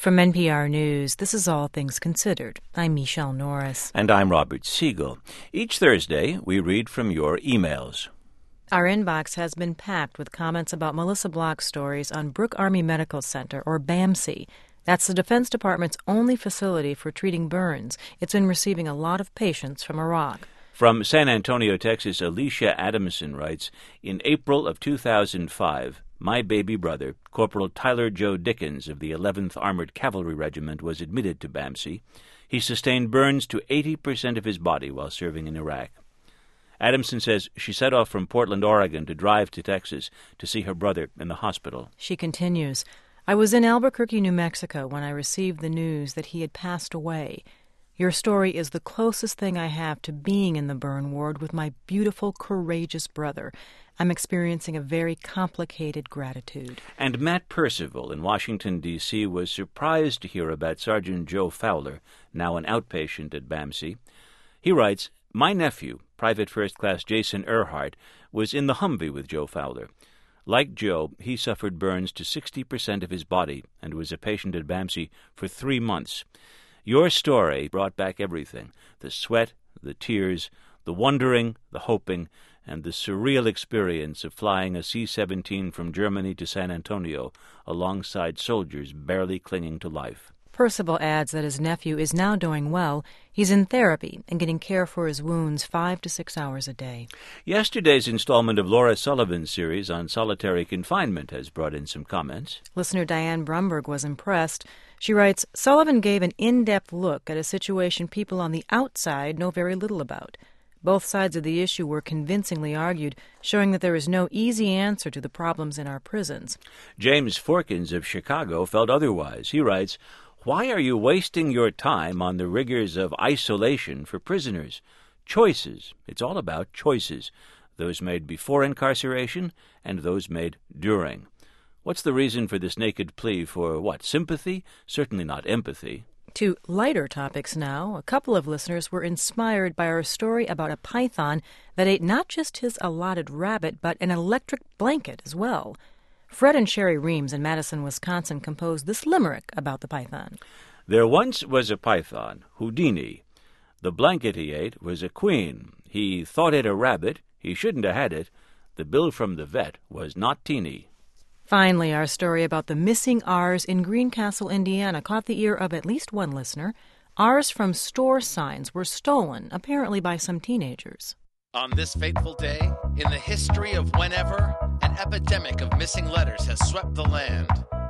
From NPR News, this is All Things Considered. I'm Michelle Norris. And I'm Robert Siegel. Each Thursday, we read from your emails. Our inbox has been packed with comments about Melissa Block's stories on Brooke Army Medical Center, or BAMC. That's the Defense Department's only facility for treating burns. It's been receiving a lot of patients from Iraq. From San Antonio, Texas, Alicia Adamson writes, in April of 2005, my baby brother, Corporal Tyler Joe Dickens of the 11th Armored Cavalry Regiment, was admitted to BAMC. He sustained burns to 80% of his body while serving in Iraq. Adamson says she set off from Portland, Oregon to drive to Texas to see her brother in the hospital. She continues, I was in Albuquerque, New Mexico when I received the news that he had passed away. Your story is the closest thing I have to being in the burn ward with my beautiful, courageous brother. I'm experiencing a very complicated gratitude. And Matt Percival in Washington, D.C. was surprised to hear about Sergeant Joe Fowler, now an outpatient at BAMC. He writes, my nephew, Private First Class Jason Earhart, was in the Humvee with Joe Fowler. Like Joe, he suffered burns to 60% of his body and was a patient at BAMC for 3 months. Your story brought back everything, the sweat, the tears, the wondering, the hoping, and the surreal experience of flying a C-17 from Germany to San Antonio alongside soldiers barely clinging to life. Percival adds that his nephew is now doing well. He's in therapy and getting care for his wounds 5 to 6 hours a day. Yesterday's installment of Laura Sullivan's series on solitary confinement has brought in some comments. Listener Diane Brumberg was impressed. She writes, Sullivan gave an in-depth look at a situation people on the outside know very little about. Both sides of the issue were convincingly argued, showing that there is no easy answer to the problems in our prisons. James Forkins of Chicago felt otherwise. He writes, why are you wasting your time on the rigors of isolation for prisoners? Choices. It's all about choices. Those made before incarceration and those made during. What's the reason for this naked plea for, sympathy? Certainly not empathy. To lighter topics now, a couple of listeners were inspired by our story about a python that ate not just his allotted rabbit, but an electric blanket as well. Fred and Sherry Reams in Madison, Wisconsin composed this limerick about the python. There once was a python, Houdini. The blanket he ate was a queen. He thought it a rabbit. He shouldn't have had it. The bill from the vet was not teeny. Finally, our story about the missing R's in Greencastle, Indiana, caught the ear of at least one listener. R's from store signs were stolen, apparently by some teenagers. On this fateful day, in the history of whenever, an epidemic of missing letters has swept the land.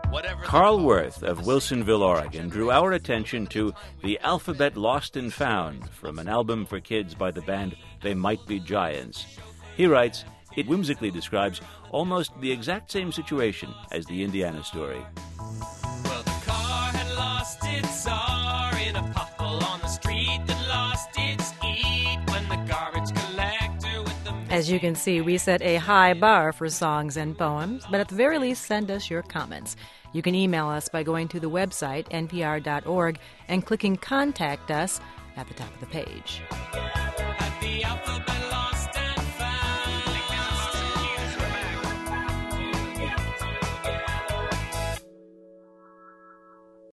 Carl Worth of Wilsonville, Oregon, drew our attention to The Alphabet Lost and Found from an album for kids by the band They Might Be Giants. He writes, it whimsically describes almost the exact same situation as the Indiana story. Well, the car had lost its R in a pothole on the street that lost its E when the garbage collector with the... As you can see, we set a high bar for songs and poems, but at the very least, send us your comments. You can email us by going to the website, npr.org, and clicking Contact Us at the top of the page. At the alphabet lost